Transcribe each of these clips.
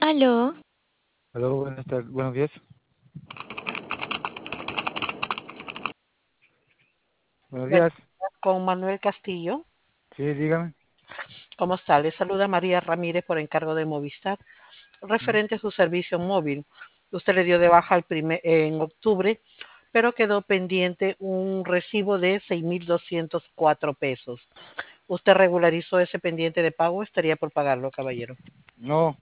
Aló, Aló, buenos días. Buenos Buenos días. días, con Manuel Castillo. Sí, dígame. ¿Cómo está? Le saluda María Ramírez por encargo de Movistar. ¿Mm? Referente a su servicio móvil, usted le dio de baja en octubre, pero quedó pendiente un recibo de 6.204 pesos. ¿Usted regularizó ese pendiente de pago? Estaría por pagarlo, caballero. No,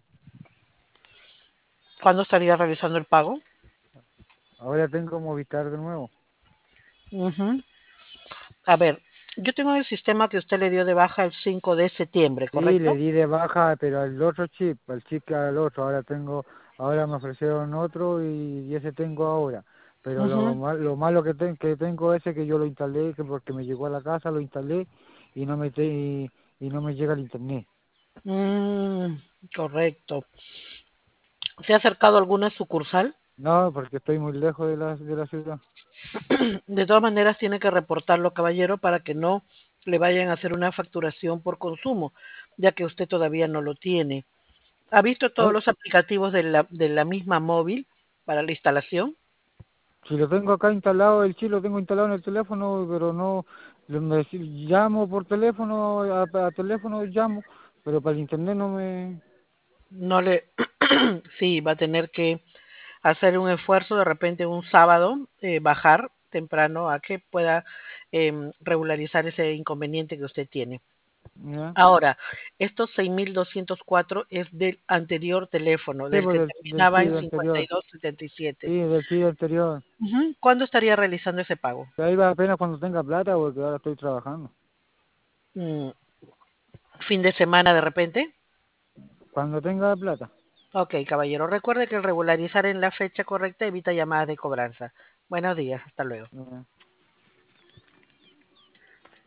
¿Cuándo estaría realizando el pago? ahora tengo Movistar de nuevo. Ujú. A ver, yo tengo en el sistema que usted le dio de baja el 5 de septiembre, Sí, le ¿correcto? di de baja, pero al otro chip, al chip que al otro. Ahora me ofrecieron otro y ese tengo ahora. Pero Ujú. lo malo que tengo ese que yo lo instalé, que porque me llegó a la casa, lo instalé y y no me llega el internet. Mm, correcto. ¿Se ha acercado a alguna sucursal? No, porque estoy muy lejos de de la ciudad. De todas maneras, tiene que reportarlo, caballero, para que no le vayan a hacer una facturación por consumo, ya que usted todavía no lo tiene. ¿Ha visto todos No, los aplicativos de la misma móvil para la instalación? si lo tengo acá instalado, el chip lo tengo instalado en el teléfono, pero no, llamo por teléfono, a teléfono llamo, pero para el internet no me... No le, sí, va a tener que hacer un esfuerzo de repente un sábado, bajar temprano a que pueda regularizar ese inconveniente que usted tiene. ¿Ya? Ahora, estos 6.204 es del anterior teléfono, Sí, del pues que del terminaba en chip cincuenta y anterior, dos setenta y sí, siete. del chip anterior. Ujú. ¿Cuándo estaría realizando ese pago? Ahí va apenas cuando tenga plata, porque ahora estoy trabajando. Mm, ¿Fin de semana de repente? Cuando tenga plata. Ok, caballero, recuerde que el regularizar en la fecha correcta evita llamadas de cobranza. Buenos días, hasta luego. ¿Ya?